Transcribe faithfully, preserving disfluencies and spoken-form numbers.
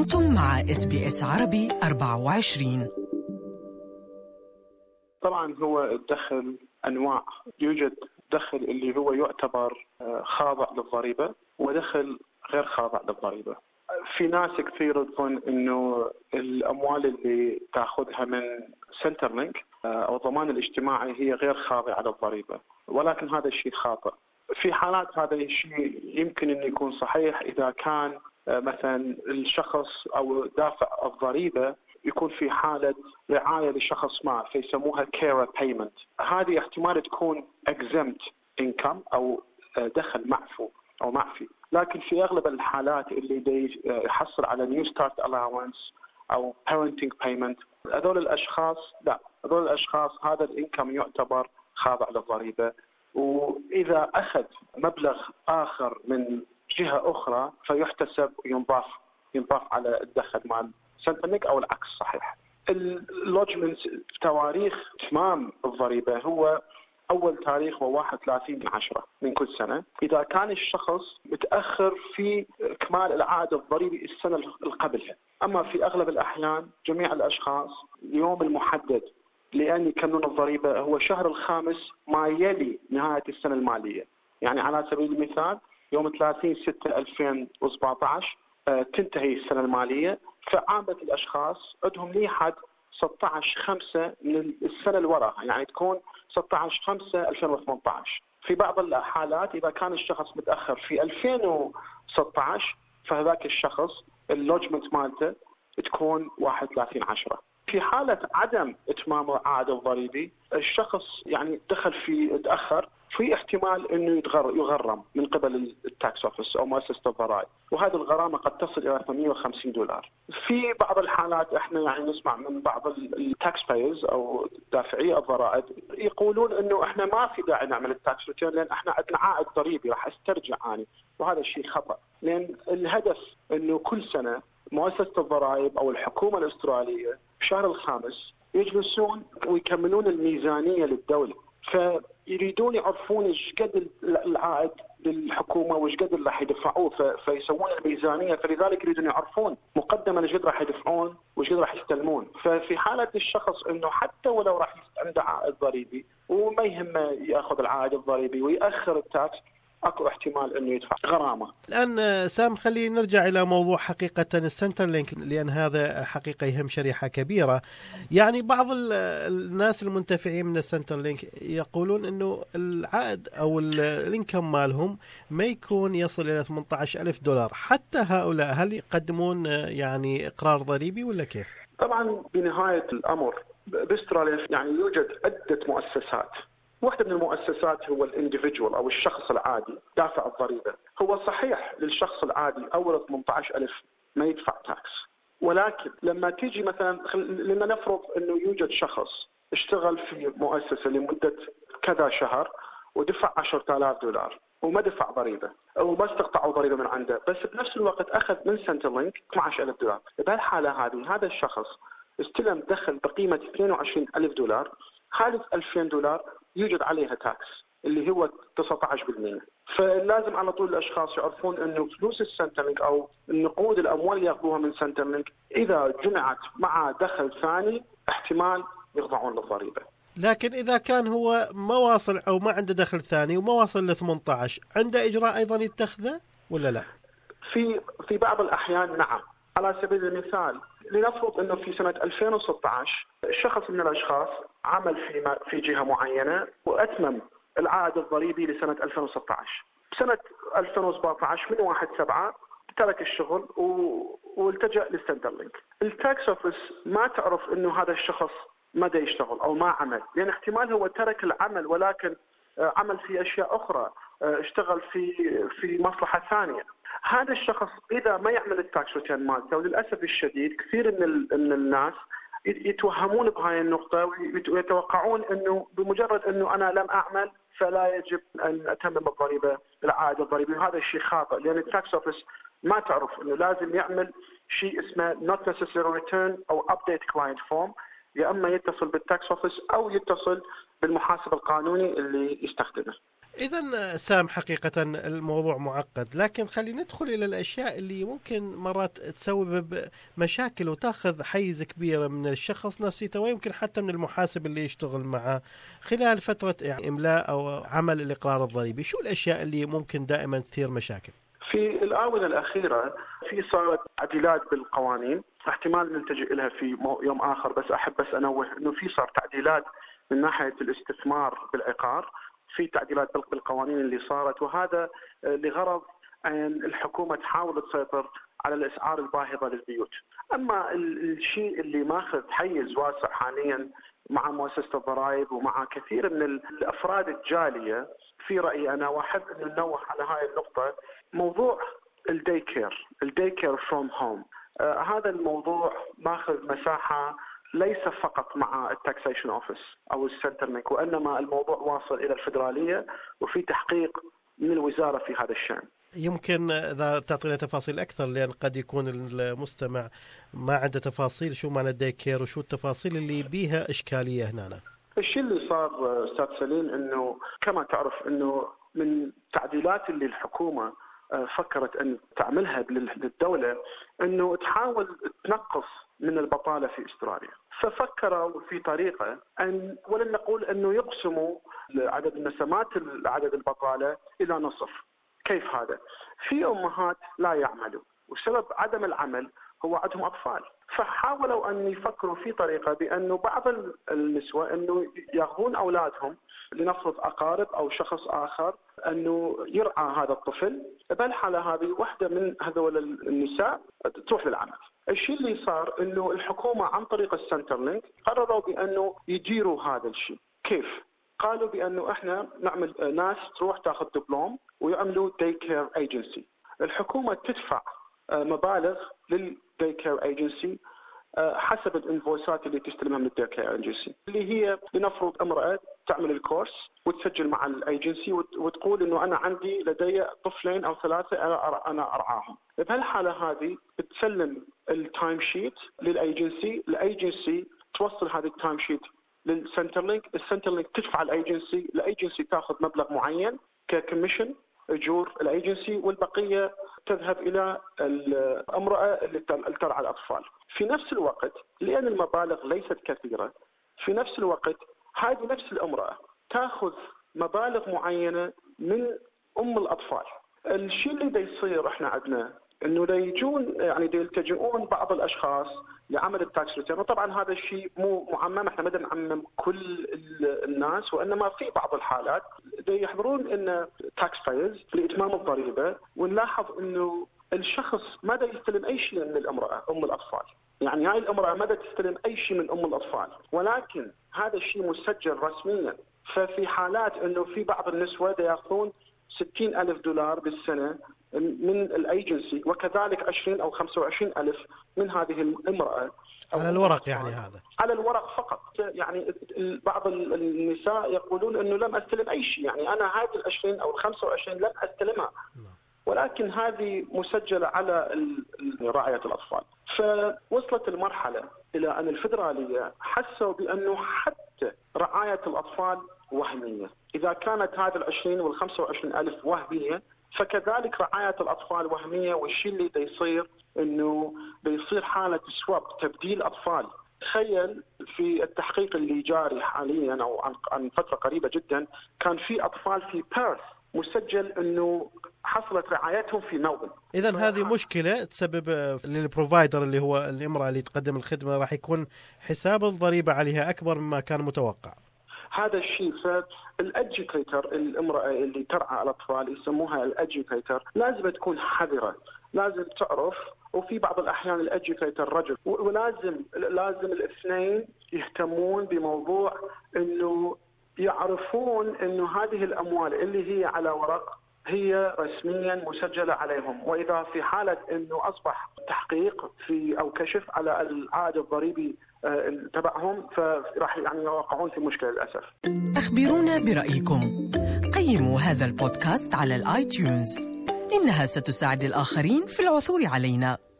أنتم مع إس بي إس عربي أربعة وعشرين. طبعا هو الدخل أنواع، يوجد دخل اللي هو يعتبر خاضع للضريبة ودخل غير خاضع للضريبة. في ناس كثير تظن إنه الأموال اللي تأخذها من سنترلينك أو الضمان الاجتماعي هي غير خاضعة للضريبة، ولكن هذا الشيء خاطئ. في حالات هذا الشيء يمكن أن يكون صحيح إذا كان مثلا الشخص أو دافع الضريبة يكون في حالة رعاية لشخص ما فيسموها carer payment. هذه احتمال تكون exempt income أو دخل معفو أو معفي، لكن في أغلب الحالات اللي يحصل على new start allowance أو parenting payment، هذول الأشخاص لا، هذول الأشخاص هذا الإنكم يعتبر خاضع للضريبة، وإذا أخذ مبلغ آخر من جهة أخرى فيحتسب وينضاف ينضاف على الدخل مال سنترلينك أو العكس صحيح. اللوجمنت تواريخ إتمام الضريبة هو أول تاريخ هو واحد وثلاثين عشرة من كل سنة. إذا كان الشخص متأخر في إكمال العائد الضريبي السنة اللي قبلها، أما في أغلب الأحيان جميع الأشخاص اليوم المحدد لأن يكملون الضريبة هو شهر الخامس ما يلي نهاية السنة المالية. يعني على سبيل المثال يوم ثلاثين ستة ألفين وسبعة عشر تنتهي السنة المالية، فعامة الأشخاص عندهم لحد ستة عشر خمسة من السنة اللي وراها، يعني تكون ستة عشر خمسة ألفين وثمانية عشر. في بعض الحالات إذا كان الشخص متأخر في ألفين وستة عشر فهذاك الشخص اللوجمنت مالته تكون واحد وثلاثين عشرة. في حالة عدم إتمام العائد الضريبي الشخص يعني دخل في تأخر، في احتمال انه يغرم من قبل التاكس اوفيس او مؤسسه الضرائب، وهذه الغرامه قد تصل الى ثمانمئة وخمسين دولار. في بعض الحالات احنا يعني نسمع من بعض التاكس بايرز او دافعي الضرائب يقولون انه احنا ما في داعي نعمل التاكس ريتيرن لان احنا عندنا عائد ضريبي راح استرجع اني، وهذا الشيء خطا، لان الهدف انه كل سنه مؤسسه الضرائب او الحكومه الاستراليه بشهر الخامس يجلسون ويكملون الميزانيه للدوله، فيريدون يعرفون ايش قد العائد للحكومه وايش قد راح يدفعوه، فيسوون الميزانيه، فلذلك يريدون يعرفون مقدما ايش قد راح يدفعون وايش قد راح يستلمون. ففي حاله الشخص انه حتى ولو راح عنده عائد ضريبي وما يهمه ياخذ العائد الضريبي ويأخر التاكس، اكو احتمال انه يدفع غرامه. الان سام خلينا نرجع الى موضوع حقيقه السنترلينك، لان هذا حقيقه يهم شريحه كبيره. يعني بعض الناس المنتفعين من السنترلينك يقولون انه العائد او الانكم مالهم ما يكون يصل الى ثمانية عشر ألف دولار. حتى هؤلاء هل يقدمون يعني اقرار ضريبي ولا كيف؟ طبعا بنهايه الامر باستراليا يعني يوجد عده مؤسسات. واحدة من المؤسسات هو الانديفيدوال أو الشخص العادي دافع الضريبة. هو صحيح للشخص العادي أول ثمانية عشر ألف ما يدفع تاكس، ولكن لما تيجي مثلا لما نفرض أنه يوجد شخص اشتغل في مؤسسة لمدة كذا شهر ودفع عشرة آلاف دولار وما دفع ضريبة أو ما استقطعوا ضريبة من عنده، بس بنفس الوقت أخذ من سنترلينك اثني عشر ألف دولار. بهالحالة هذه هذا الشخص استلم دخل بقيمة اثنين وعشرين ألف دولار، هذه ألفين دولار يوجد عليها تاكس اللي هو تسعة عشر بالمئة. فلازم على طول الاشخاص يعرفون انه فلوس السنترلينك او النقود الاموال اللي ياخذوها من سنترلينك اذا جمعت مع دخل ثاني احتمال يخضعون للضريبه. لكن اذا كان هو ما واصل او ما عنده دخل ثاني وما واصل ل ثمانية عشر، عنده اجراء ايضا يتخذه ولا لا؟ في في بعض الاحيان نعم. على سبيل المثال لنفرض انه في سنه ألفين وستة عشر شخص من الاشخاص عمل في في جهه معينه واتمم العائد الضريبي لسنه ألفين وستة عشر. بسنه ألفين وسبعة عشر من واحد سبعة ترك الشغل والتجأ للسنترلينك. التاكس اوفيس ما تعرف انه هذا الشخص مدى يشتغل او ما عمل، لان احتمال هو ترك العمل ولكن عمل في اشياء اخرى، اشتغل في في مصلحه ثانيه. هذا الشخص اذا ما يعمل التاكس ريتيرن مالته، وللاسف الشديد كثير من من الناس يتوهمون بهاي النقطه ويتوقعون انه بمجرد انه انا لم اعمل فلا يجب ان اتمم الضريبه العائد الضريبي، وهذا الشيء خاطئ، لان التاكس اوفيس ما تعرف انه لازم يعمل شيء اسمه not necessary return او update client form، يا اما يتصل بالتاكس اوفيس او يتصل بالمحاسب القانوني اللي يستخدمه. إذا سام، حقيقة الموضوع معقد، لكن خلينا ندخل إلى الأشياء اللي ممكن مرات تسبب مشاكل وتأخذ حيز كبير من الشخص نفسيته، ويمكن حتى من المحاسب اللي يشتغل معه خلال فترة يعني إملاء أو عمل الإقرار الضريبي. شو الأشياء اللي ممكن دائما تثير مشاكل؟ في الآونة الأخيرة في صارت تعديلات بالقوانين، احتمال نلتجئ لها في يوم آخر، بس أحب بس أنوه أنه في صار تعديلات من ناحية الاستثمار بالعقار، في تعديلات بالقوانين اللي صارت، وهذا لغرض أن الحكومة تحاول تسيطر على الأسعار الباهظة للبيوت. أما الشيء اللي ماخذ حيز واسع حاليا مع مؤسسة الضرائب ومع كثير من الأفراد الجالية، في رأيي أنا وأحب أن ننوه على هاي النقطة، موضوع الداي كير الداي كير فروم هوم. آه هذا الموضوع ماخذ مساحة ليس فقط مع التاكسيشن اوفيس او السنترلينك، وانما الموضوع واصل الى الفدراليه وفي تحقيق من الوزاره في هذا الشان. يمكن اذا تعطينا تفاصيل اكثر، لان قد يكون المستمع ما عنده تفاصيل شو معنى الداي كير وشو التفاصيل اللي بيها اشكاليه هنا. الشيء اللي صار استاذ سليم انه كما تعرف انه من تعديلات اللي الحكومه فكرت ان تعملها للدوله انه تحاول تنقص من البطاله في استراليا، ففكروا في طريقه ان ولن نقول انه يقسموا عدد النسمات عدد البطاله الى نصف. كيف هذا؟ في امهات لا يعملوا وسبب عدم العمل هو عندهم اطفال، فحاولوا ان يفكروا في طريقه بانه بعض النسوه انه ياخذون اولادهم، لنفرض اقارب او شخص اخر انه يرعى هذا الطفل، بالحاله هذه واحده من هذول النساء تروح للعمل. الشيء اللي صار انه الحكومه عن طريق السنترلينك قرروا بانه يديروا هذا الشيء. كيف؟ قالوا بانه احنا نعمل ناس تروح تاخذ دبلوم ويعملوا داي كير ايجنسي، الحكومه تدفع مبالغ للداي كير ايجنسي حسب الانفويسات اللي تستلمها من الداي كير ايجنسي، اللي هي لنفرض امراه تعمل الكورس وتسجل مع الايجنسي وتقول انه انا عندي لدي طفلين او ثلاثه انا ارعاهم. بهالحاله هذه بتسلم التايم شيت للايجنسي، الايجنسي توصل هذه التايم شيت للسنترلينك، السنترلينك تدفع الايجنسي، الايجنسي تاخذ مبلغ معين ككوميشن اجور الايجنسي، والبقيه تذهب الى الامراه اللي ترعى الاطفال. في نفس الوقت لان المبالغ ليست كثيره، في نفس الوقت هذه نفس الامراه تاخذ مبالغ معينه من ام الاطفال. الشيء اللي دا يصير احنا عندنا انه دا يجون يعني دا يلتجئون بعض الاشخاص لعمل التاكس ريتيرن، وطبعا هذا الشيء مو معمم، احنا ما نعمم كل الناس، وانما في بعض الحالات دا يحضرون ان تاكس بايرز لاتمام الضريبه، ونلاحظ انه الشخص ما دا يستلم اي شيء من الامراه ام الاطفال، يعني هاي الامراه ما دا تستلم اي شيء من ام الاطفال، ولكن هذا الشيء مسجل رسميا. ففي حالات انه في بعض النسوه دا ياخذون ستين ألف دولار بالسنه من الايجنسي، وكذلك عشرين أو خمسة وعشرين ألف من هذه الامرأة على الورق. يعني هذا على الورق فقط. يعني بعض النساء يقولون انه لم استلم اي شيء، يعني انا هذه العشرين او الخمسة وعشرين لم استلمها، ولكن هذه مسجلة على رعاية الاطفال. فوصلت المرحلة الى ان الفدرالية حسوا بانه حتى رعاية الاطفال وهمية، اذا كانت هذه العشرين والخمسة وعشرين ألف وهمية فكذلك رعاية الأطفال وهمية. والشيء اللي دا يصير إنه دا يصير حالة سواب، تبديل أطفال. تخيل في التحقيق اللي جاري حاليا أو عن, عن فترة قريبة جدا كان في أطفال في بيرث مسجل إنه حصلت رعايتهم في ملبورن. إذن هذه مشكلة تسبب للبروفايدر اللي هو الامرأة اللي تقدم الخدمة راح يكون حساب الضريبة عليها أكبر مما كان متوقع. هذا الشيء. فالادجيكيتر الامرأة اللي ترعى الأطفال يسموها الادجيكيتر لازم تكون حذرة، لازم تعرف، وفي بعض الأحيان الادجيكيتر رجل، ولازم لازم الاثنين يهتمون بموضوع إنه يعرفون إنه هذه الأموال اللي هي على ورق هي رسميا مسجلة عليهم، وإذا في حالة إنه أصبح تحقيق في أو كشف على العائد الضريبي تبعهم فراح يعني يوقعون في مشكلة للأسف. أخبرونا برأيكم، قيموا هذا البودكاست على الآيتيونز، إنها ستساعد الآخرين في العثور علينا.